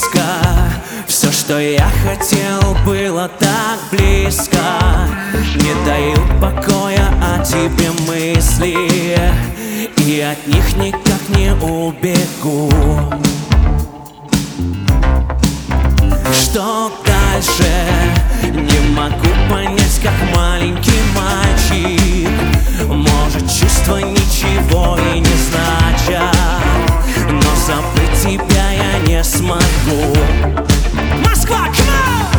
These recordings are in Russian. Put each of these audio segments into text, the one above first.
близко. Все, что я хотел, было так близко. Не дают покоя о тебе мысли, и от них никак не убегу. Что дальше? Не могу понять, как маленький мальчик. Может, чувства ничего и не значат, но забыть тебя я не смогу. Москва, come on!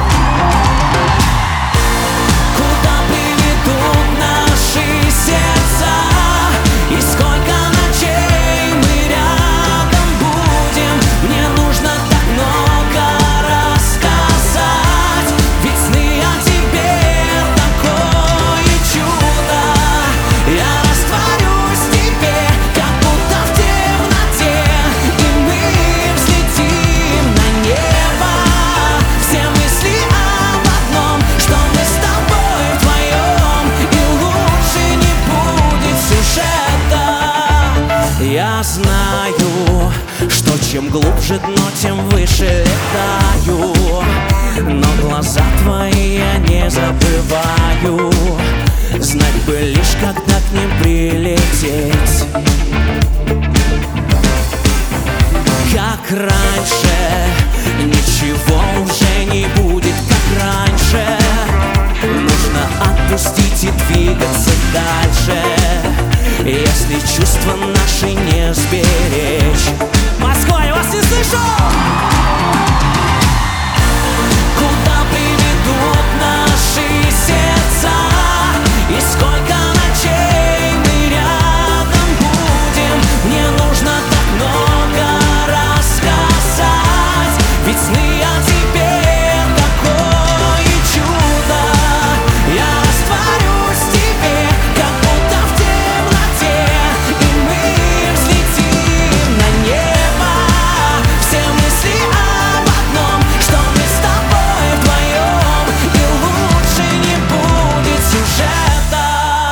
Куда приведут наши сердца, и сколько ночей мы рядом будем? Мне нужно так много рассказать, ведь сны о тебе такое чудо. Я растворюсь в тебе, как будто в темноте, и мы взлетим на небо. Все мысли об одном, что мы с тобой вдвоем, и лучше не будет сюжета. Я знаю, что чем глубже дно, тем выше летаю, но глаза твои я не забываю. Знать бы лишь, когда к ним прилететь. Как раньше, ничего уже не будет, как раньше. Нужно отпустить и двигаться дальше, если чувства наши не сберечь. Москва, я вас не слышу! Куда приведут наши сердца, и сколько ночей мы рядом будем? Мне нужно так много рассказать, ведь сны о тебе такое чудо. Я растворюсь в тебе, как будто в темноте, и мы взлетим на небо. Все мысли об одном, что мы с тобой вдвоем, и лучше не будет сюжета.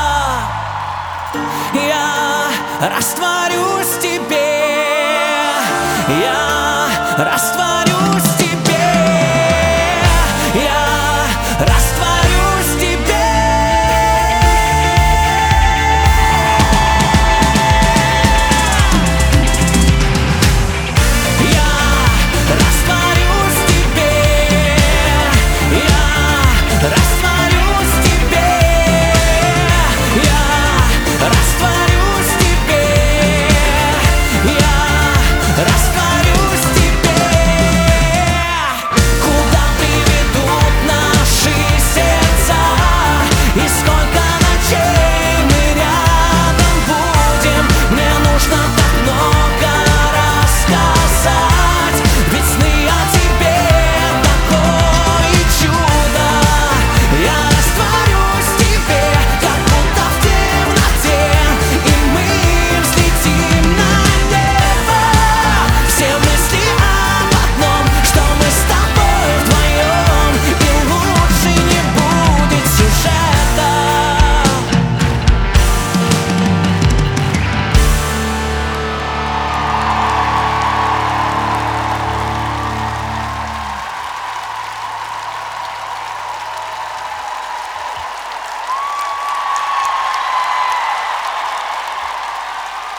Я растворюсь в тебе, я растворюсь в тебе, я растворюсь в тебе. Я растворюсь в тебе, я растворюсь в тебе, я растворюсь в тебе, я растворюсь.